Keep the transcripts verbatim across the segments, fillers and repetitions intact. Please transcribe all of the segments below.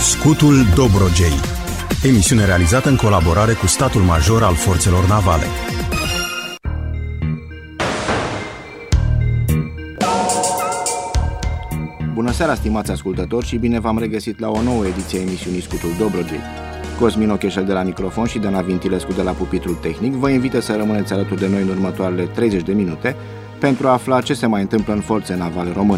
Scutul Dobrogei. Emisiune realizată în colaborare cu statul major al forțelor navale. Bună seara, stimați ascultători, și bine v-am regăsit la o nouă ediție a emisiunii Scutul Dobrogei. Cosmin Ocheșel de la microfon și Dana Vintilescu de la pupitrul tehnic vă invită să rămâneți alături de noi în următoarele treizeci de minute pentru a afla ce se mai întâmplă în forțe navale române.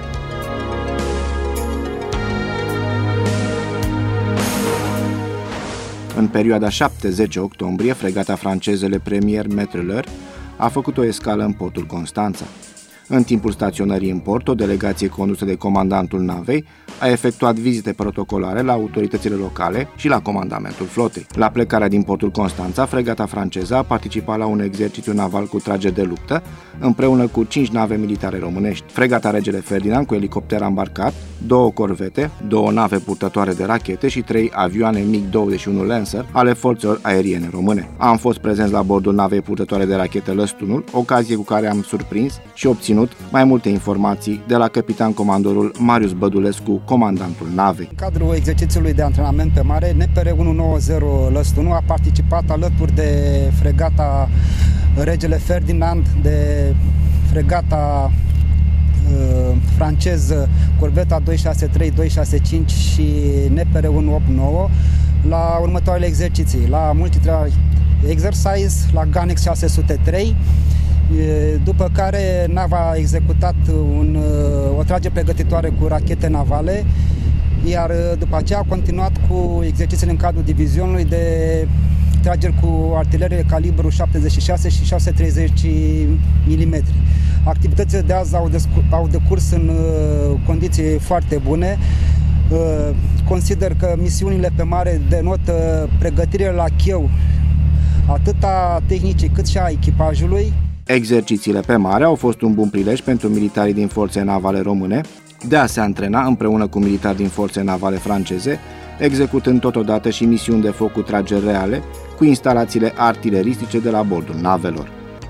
În perioada șapte zece octombrie, fregata franceză Le Premier Maître a făcut o escală în portul Constanța. În timpul staționării în port, o delegație condusă de comandantul navei a efectuat vizite protocolare la autoritățile locale și la comandamentul flotei. La plecarea din portul Constanța, fregata franceză a participat la un exercițiu naval cu trageri de luptă, împreună cu cinci nave militare românești. Fregata Regele Ferdinand cu elicopter ambarcat, două corvete, două nave purtătoare de rachete și trei avioane MiG douăzeci și unu Lancer ale forțelor aeriene române. Am fost prezenți la bordul navei purtătoare de rachete Lăstunul, ocazie cu care am surprins și obținut mai multe informații de la capitan comandorul Marius Bădulescu, comandantul navei. În cadrul exercițiului de antrenament pe mare, N P R unu nouă zero Lăstunul a participat alături de fregata Regele Ferdinand, de fregata uh, franceză Corveta doi șase trei doi șase cinci și N P R unu opt nouă la următoarele exerciții: la Multi-Trial Exercise, la Ganex șase sute trei, după care nava a executat un, o tragere pregătitoare cu rachete navale, iar după aceea a continuat cu exercițiile în cadrul divizionului de trageri cu artilerie calibru șaptezeci și șase și șase sute treizeci milimetri. Activitățile de azi au, descu- au decurs în condiții foarte bune. Consider că misiunile pe mare denotă pregătire la cheu atât a tehnicii cât și a echipajului. Exercițiile pe mare au fost un bun prilej pentru militarii din forțe navale române de a se antrena împreună cu militari din forțe navale franceze, executând totodată și misiuni de foc cu trageri reale cu instalațiile artileristice de la bordul navelor.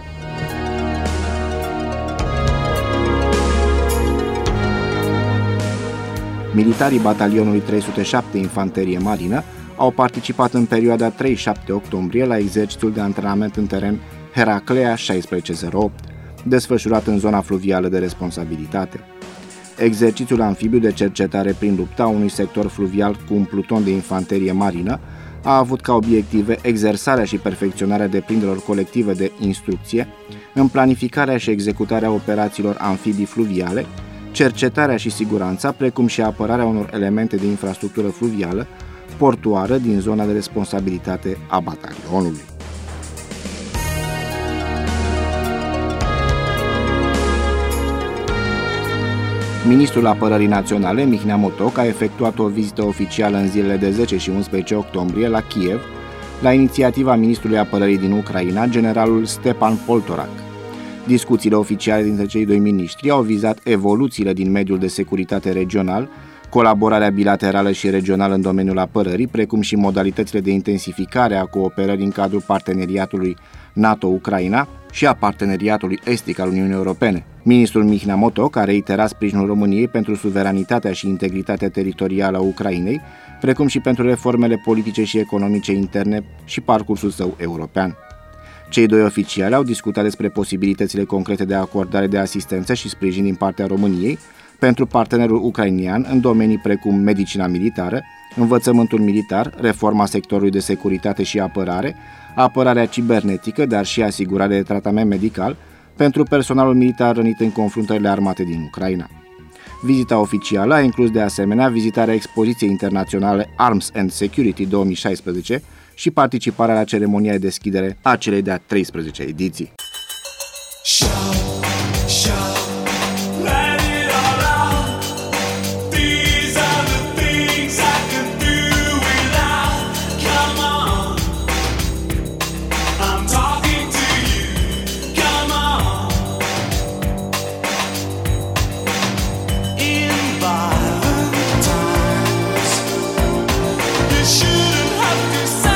Militarii batalionului trei sute șapte Infanterie Marină au participat în perioada trei șapte octombrie la exercițiul de antrenament în teren Heraclea șaisprezece zero opt, desfășurat în zona fluvială de responsabilitate. Exercițiul amfibiu de cercetare prin luptă a unui sector fluvial cu un pluton de infanterie marină a avut ca obiective exersarea și perfecționarea deprinderilor colective de instrucție în planificarea și executarea operațiilor amfibii fluviale, cercetarea și siguranța, precum și apărarea unor elemente de infrastructură fluvială portuară din zona de responsabilitate a batalionului. Ministrul Apărării Naționale, Mihnea Motoc, a efectuat o vizită oficială în zilele de zece și unsprezece octombrie la Kiev, la inițiativa Ministrului Apărării din Ucraina, generalul Stepan Poltorak. Discuțiile oficiale dintre cei doi miniștri au vizat evoluțiile din mediul de securitate regional, colaborarea bilaterală și regională în domeniul apărării, precum și modalitățile de intensificare a cooperării în cadrul parteneriatului NATO-Ucraina și a parteneriatului estic al Uniunii Europene. Ministrul Mihnea Motoc a reiterat sprijinul României pentru suveranitatea și integritatea teritorială a Ucrainei, precum și pentru reformele politice și economice interne și parcursul său european. Cei doi oficiali au discutat despre posibilitățile concrete de acordare de asistență și sprijin din partea României pentru partenerul ucrainian în domenii precum medicina militară, învățământul militar, reforma sectorului de securitate și apărare, apărarea cibernetică, dar și asigurarea de tratament medical pentru personalul militar rănit în confruntările armate din Ucraina. Vizita oficială a inclus de asemenea vizitarea expoziției internaționale Arms and Security două mii șaisprezece și participarea la ceremonia de deschidere a celei de-a treisprezecea ediții.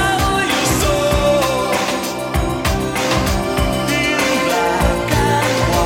Shouldn't have to sell your soul in black and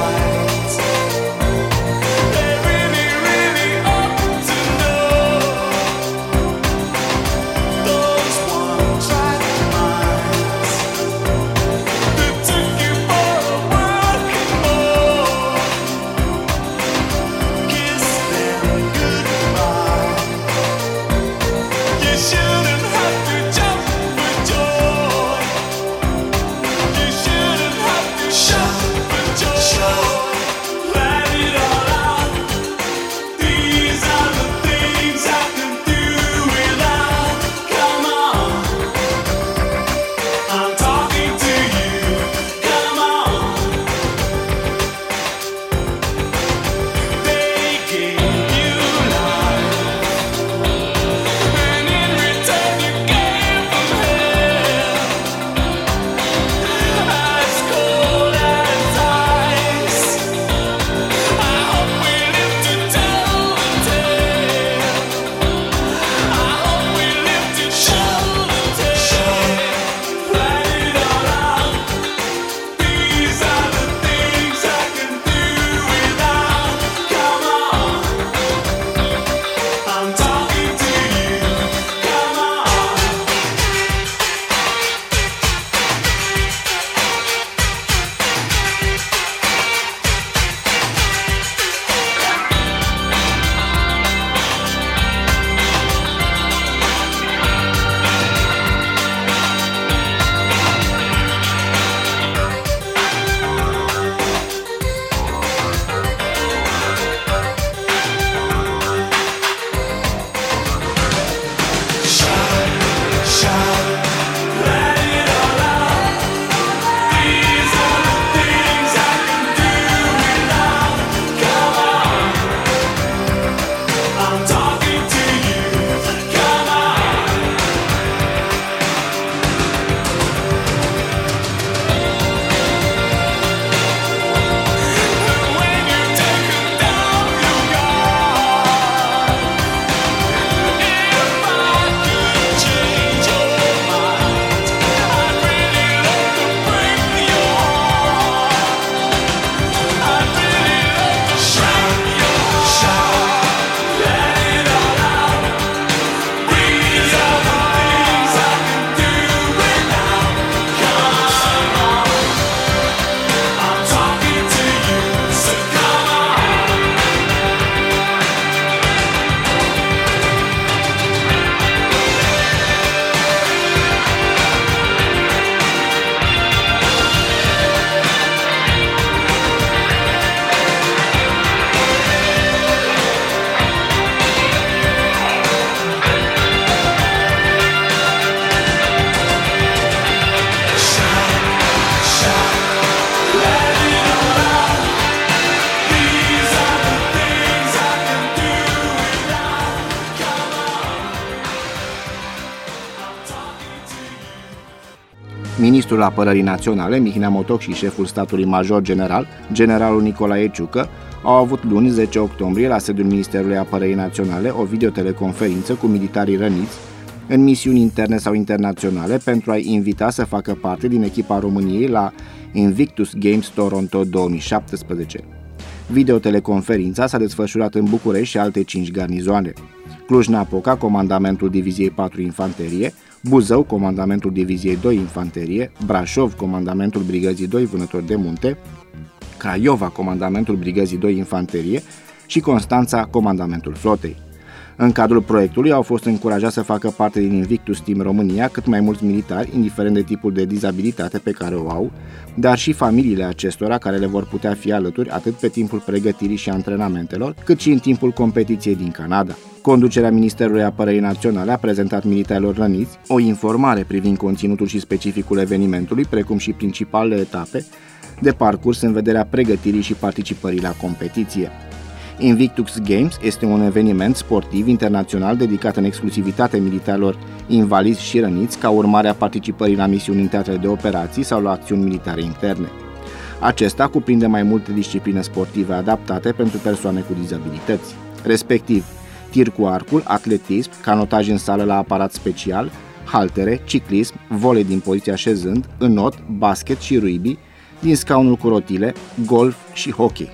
Ministrul Apărării Naționale, Mihnea Motoc, și șeful statului major general, generalul Nicolae Ciucă, au avut luni zece octombrie la sediul Ministerului Apărării Naționale o videoteleconferință cu militarii răniți în misiuni interne sau internaționale pentru a-i invita să facă parte din echipa României la Invictus Games Toronto două mii șaptesprezece. Videoteleconferința s-a desfășurat în București și alte cinci garnizoane: Cluj-Napoca, comandamentul Diviziei patru Infanterie; Buzău, comandamentul Diviziei doi Infanterie; Brașov, comandamentul Brigăzii doi Vânători de Munte; Craiova, comandamentul Brigăzii doi Infanterie și Constanța, comandamentul Flotei. În cadrul proiectului au fost încurajați să facă parte din Invictus Team România cât mai mulți militari, indiferent de tipul de dizabilitate pe care o au, dar și familiile acestora, care le vor putea fi alături atât pe timpul pregătirii și antrenamentelor, cât și în timpul competiției din Canada. Conducerea Ministerului Apărării Naționale a prezentat militarilor răniți o informare privind conținutul și specificul evenimentului, precum și principalele etape de parcurs în vederea pregătirii și participării la competiție. Invictus Games este un eveniment sportiv internațional dedicat în exclusivitate militarilor invalizi și răniți ca urmare a participării la misiuni în teatre de operații sau la acțiuni militare interne. Acesta cuprinde mai multe discipline sportive adaptate pentru persoane cu dizabilități, respectiv tir cu arcul, atletism, canotaj în sală la aparat special, haltere, ciclism, volei din poziția șezând, înot, basket și rugby, din scaunul cu rotile, golf și hockey.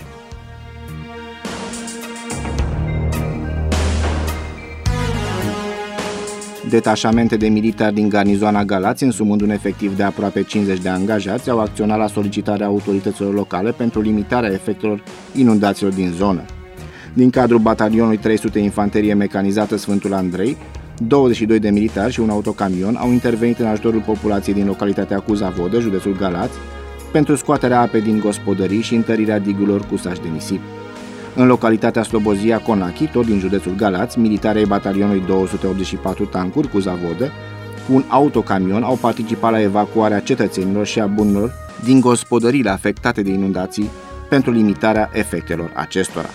Detașamente de militari din garnizoana Galați, însumând un efectiv de aproape cincizeci de angajați, au acționat la solicitarea autorităților locale pentru limitarea efectelor inundațiilor din zonă. Din cadrul batalionului trei sute Infanterie Mecanizată Sfântul Andrei, douăzeci și doi de militari și un autocamion au intervenit în ajutorul populației din localitatea Cuzavodă, județul Galați, pentru scoaterea apei din gospodării și întărirea digurilor cu saci de nisip. În localitatea Slobozia Conachi, tot din județul Galați, militarii batalionului două sute optzeci și patru tancuri Cuzavodă, cu un autocamion, au participat la evacuarea cetățenilor și a bunurilor din gospodăriile afectate de inundații pentru limitarea efectelor acestora.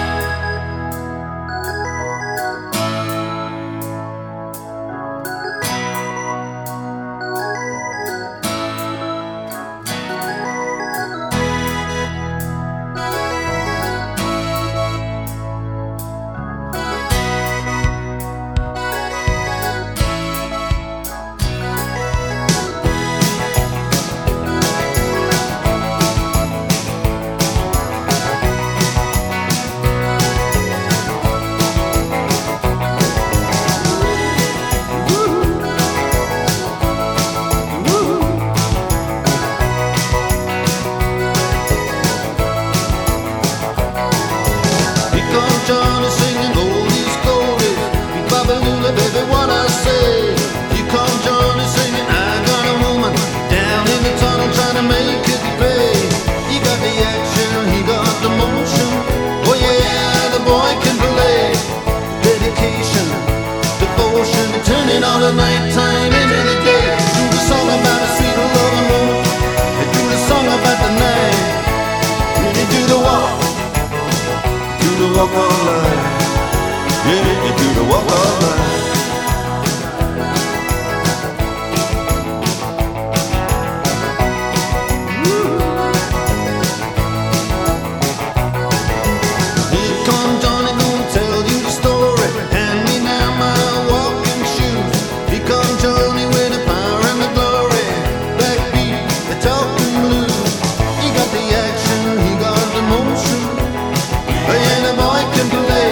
Walk of life, yeah, you do the walk of life. Here come Johnny, gonna tell you the story. Hand me now my walking shoes. Here come Johnny with the power and the glory. Backbeat, the talking blues. He got the action, he got the motion. Yeah, the boy can play.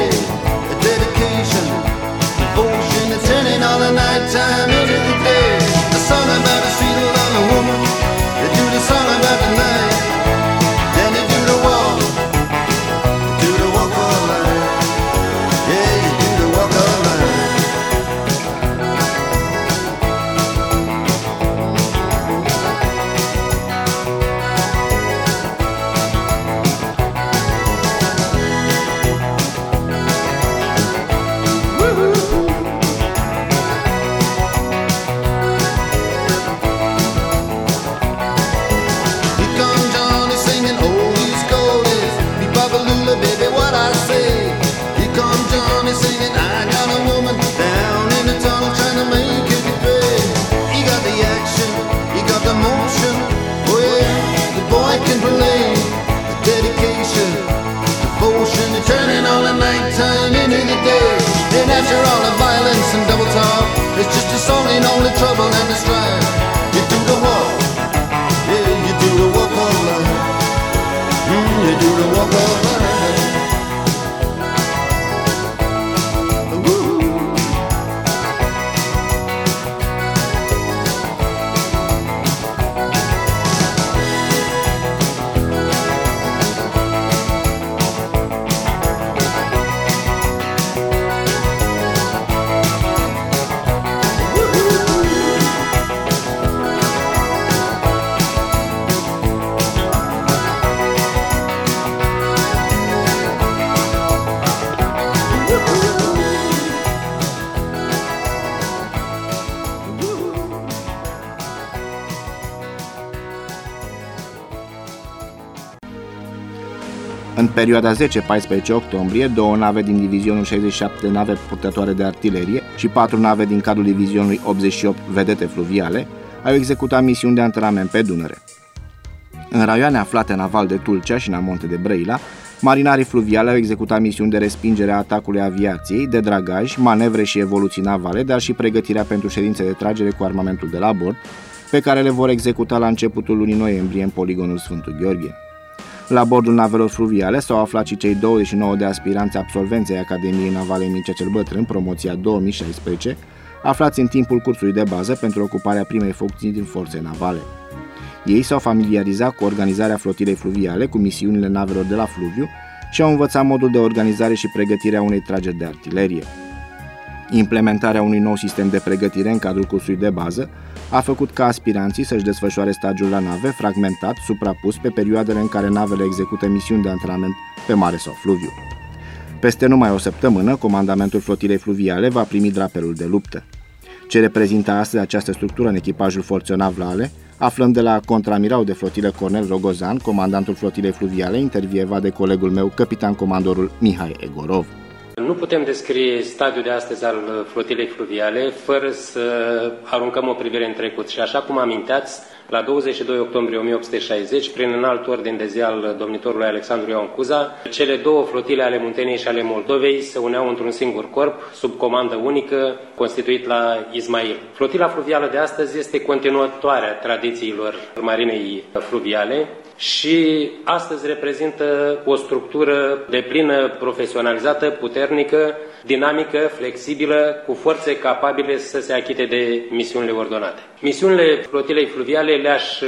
It's just a song in only trouble and the strife. You do the walk, yeah, you do the walk of life. Mm, you do the walk of life. În perioada zece paisprezece octombrie, două nave din divizionul șaizeci și șapte de nave purtătoare de artilerie și patru nave din cadrul divizionului optzeci și opt vedete fluviale au executat misiuni de antrenament pe Dunăre. În raioane aflate în aval de Tulcea și în amonte de Brăila, marinarii fluviale au executat misiuni de respingere a atacului aviației, de dragaj, manevre și evoluții navale, dar și pregătirea pentru ședințe de tragere cu armamentul de la bord, pe care le vor executa la începutul lunii noiembrie în poligonul Sfântul Gheorghe. La bordul navelor fluviale s-au aflat și cei douăzeci și nouă de aspiranți absolvenți ai Academiei Navale Mircea cel Bătrân, promoția două mii șaisprezece, aflați în timpul cursului de bază pentru ocuparea primei funcții din forțe navale. Ei s-au familiarizat cu organizarea flotilei fluviale, cu misiunile navelor de la fluviu și au învățat modul de organizare și pregătire a unei trageri de artilerie. Implementarea unui nou sistem de pregătire în cadrul cursului de bază a făcut ca aspiranții să-și desfășoare stagiul la nave fragmentat, suprapus pe perioadele în care navele execută misiuni de antrenament pe mare sau fluviu. Peste numai o săptămână, comandamentul flotilei fluviale va primi drapelul de luptă. Ce reprezintă astăzi această structură în echipajul forțelor navale, aflăm de la contramirau de flotilă Cornel Rogozan, comandantul flotilei fluviale, intervievat de colegul meu, capitan comandorul Mihai Egorov. Nu putem descrie stadiul de astăzi al flotilei fluviale fără să aruncăm o privire în trecut. Și așa cum aminteați, la douăzeci și doi octombrie o mie opt sute șaizeci, prin înalt ordin de zi al domnitorului Alexandru Ioan Cuza, cele două flotile ale Munteniei și ale Moldovei se uneau într-un singur corp, sub comandă unică, constituit la Ismail. Flotila fluvială de astăzi este continuatoarea tradițiilor marinei fluviale și astăzi reprezintă o structură deplină profesionalizată, puternică, dinamică, flexibilă, cu forțe capabile să se achite de misiunile ordonate. Misiunile flotilei fluviale le-aș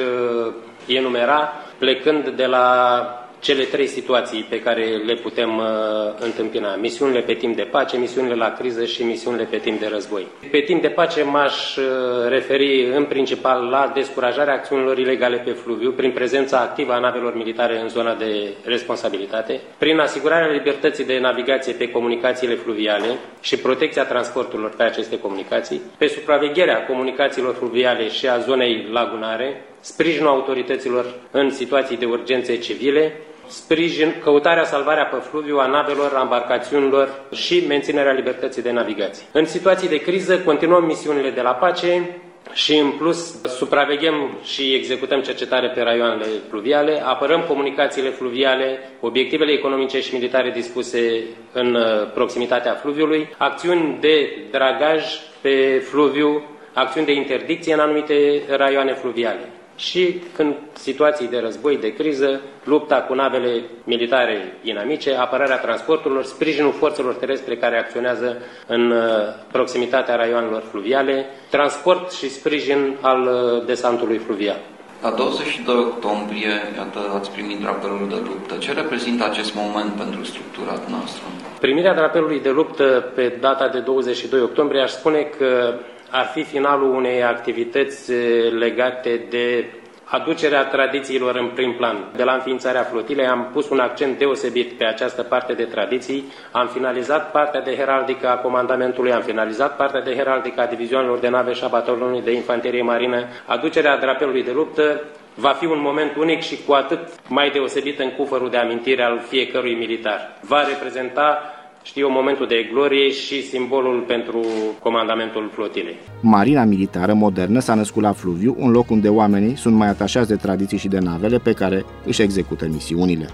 enumera plecând de la cele trei situații pe care le putem uh, întâmpina. Misiunile pe timp de pace, misiunile la criză și misiunile pe timp de război. Pe timp de pace m-aș uh, referi în principal la descurajarea acțiunilor ilegale pe fluviu prin prezența activă a navelor militare în zona de responsabilitate, prin asigurarea libertății de navigație pe comunicațiile fluviale și protecția transporturilor pe aceste comunicații, pe supravegherea comunicațiilor fluviale și a zonei lagunare, sprijinul autorităților în situații de urgențe civile, sprijin, căutarea, salvarea pe fluviu a navelor, a embarcațiunilor și menținerea libertății de navigație. În situații de criză continuăm misiunile de la pace și în plus supraveghem și executăm cercetare pe raioanele fluviale, apărăm comunicațiile fluviale, obiectivele economice și militare dispuse în proximitatea fluviului, acțiuni de dragaj pe fluviu, acțiuni de interdicție în anumite raioane fluviale. Și în situații de război, de criză, lupta cu navele militare inamice, apărarea transporturilor, sprijinul forțelor terestre care acționează în proximitatea raioanelor fluviale, transport și sprijin al desantului fluvial. La douăzeci și doi octombrie, iată, ați primit drapelul de luptă. Ce reprezintă acest moment pentru structura noastră? Primirea drapelului de luptă pe data de douăzeci și doi octombrie, aș spune că ar fi finalul unei activități legate de aducerea tradițiilor în prim plan. De la înființarea flotilei am pus un accent deosebit pe această parte de tradiții, am finalizat partea de heraldică a comandamentului, am finalizat partea de heraldică a divizioanelor de nave și a batalionului de infanterie marină. Aducerea drapelului de luptă va fi un moment unic și cu atât mai deosebit în cufărul de amintire al fiecărui militar. Va reprezenta, știu, momentul de glorie și simbolul pentru comandamentul flotilei. Marina militară modernă s-a născut la fluviu, un loc unde oamenii sunt mai atașați de tradiții și de navele pe care își execută misiunile.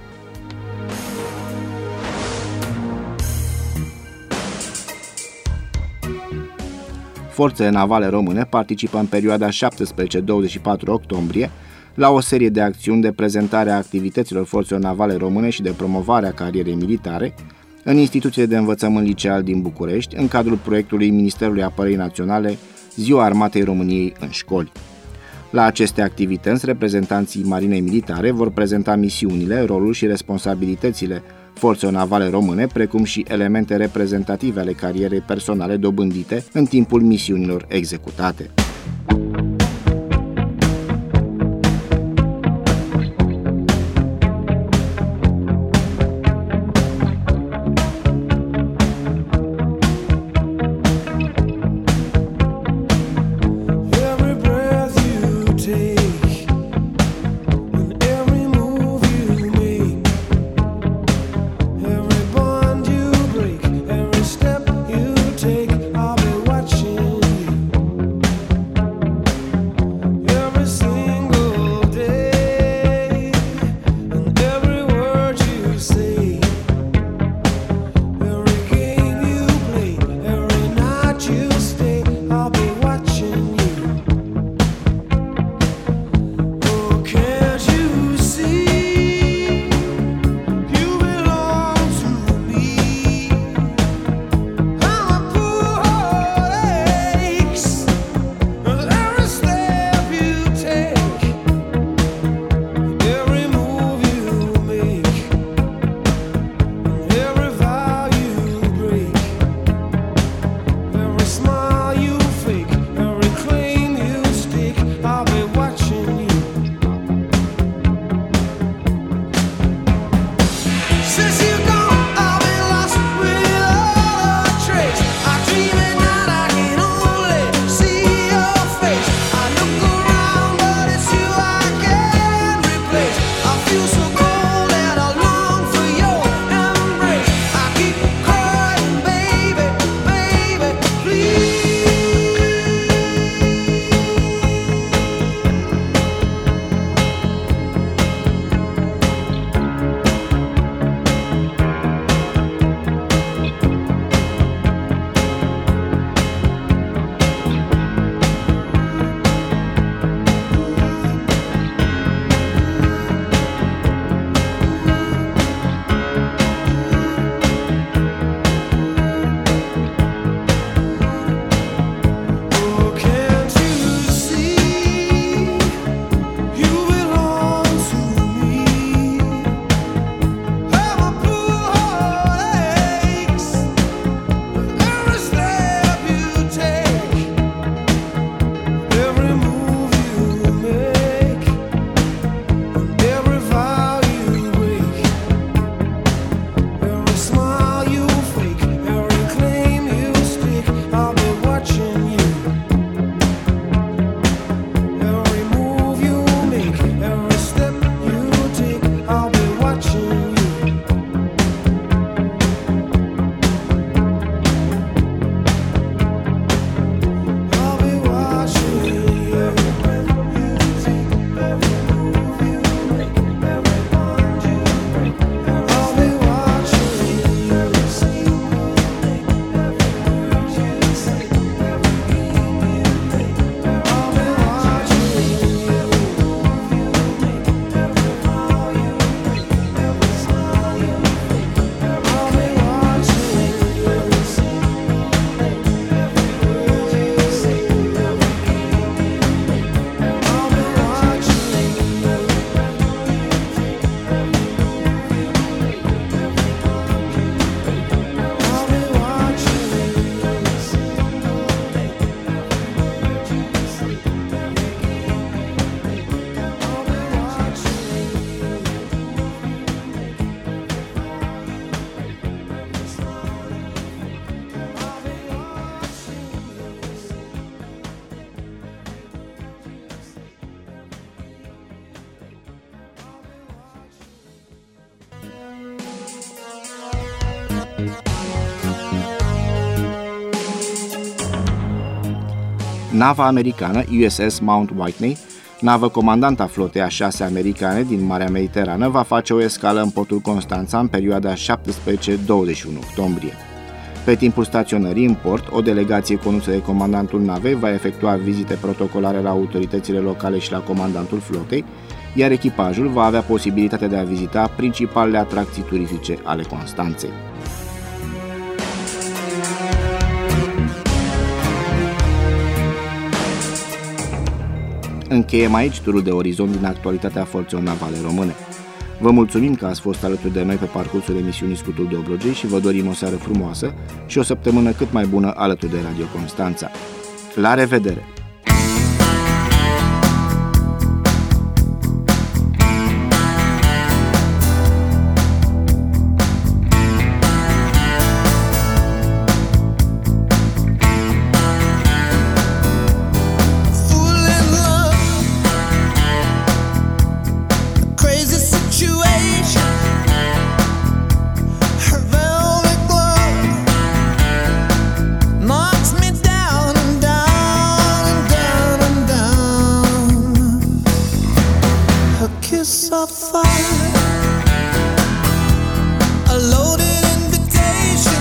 Forțele navale române participă în perioada șaptesprezece douăzeci și patru octombrie la o serie de acțiuni de prezentare a activităților forțelor navale române și de promovare a carierei militare în instituțiile de învățământ liceal din București, în cadrul proiectului Ministerului Apărării Naționale Ziua Armatei României în școli. La aceste activități, reprezentanții Marinei Militare vor prezenta misiunile, rolul și responsabilitățile forțelor navale române, precum și elemente reprezentative ale carierei personale dobândite în timpul misiunilor executate. Nava americană U S S Mount Whitney, navă comandant a flotei a șase americane din Marea Mediterană, va face o escală în portul Constanța în perioada șaptesprezece douăzeci și unu octombrie. Pe timpul staționării în port, o delegație condusă de comandantul navei va efectua vizite protocolare la autoritățile locale și la comandantul flotei, iar echipajul va avea posibilitatea de a vizita principalele atracții turistice ale Constanței. Încheiem aici turul de orizont din actualitatea forțelor navale române. Vă mulțumim că ați fost alături de noi pe parcursul emisiunii Scutul Dobrogei și vă dorim o seară frumoasă și o săptămână cât mai bună alături de Radio Constanța. La revedere! Kiss of fire, a loaded invitation.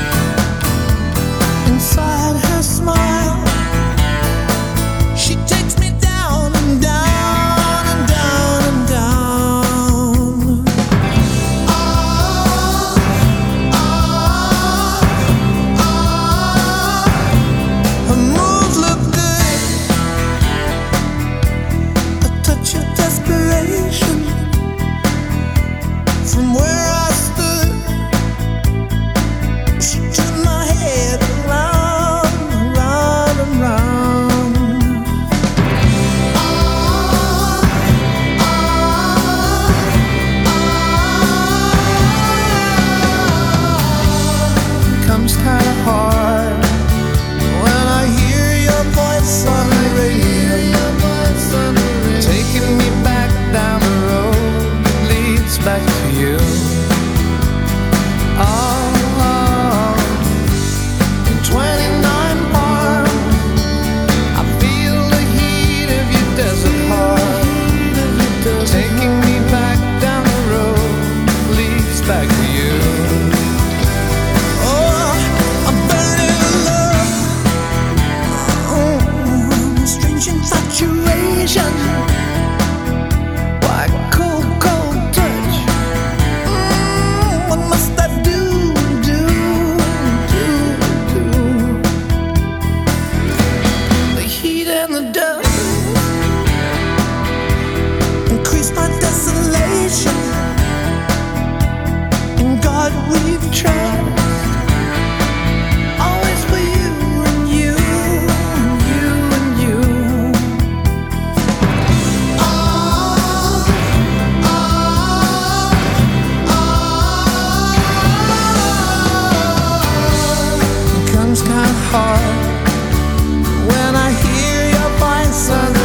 Inside her smile, she takes me down and down and down and down. Ah, ah, ah. Her moves look good, a touch of desperation. From where I stood, she turned my head around, around, and round. Ah, ah, ah. Comes kinda hard when I hear your voice on the radio, taking me back down the road that leads back to you. Oh, oh. In twenty-nine Palm, I feel the heat of your desert heart, taking me back down the road that leads back to you. Oh, I'm burning in love, oh, strange infatuation. Why cold, cold touch? Mm, what must I do, do, do, do? The heat and the dust increase my desolation. In God we've trust, always for you and you and you and you. Ah, ah, ah. It comes kind of hard when I hear your voice on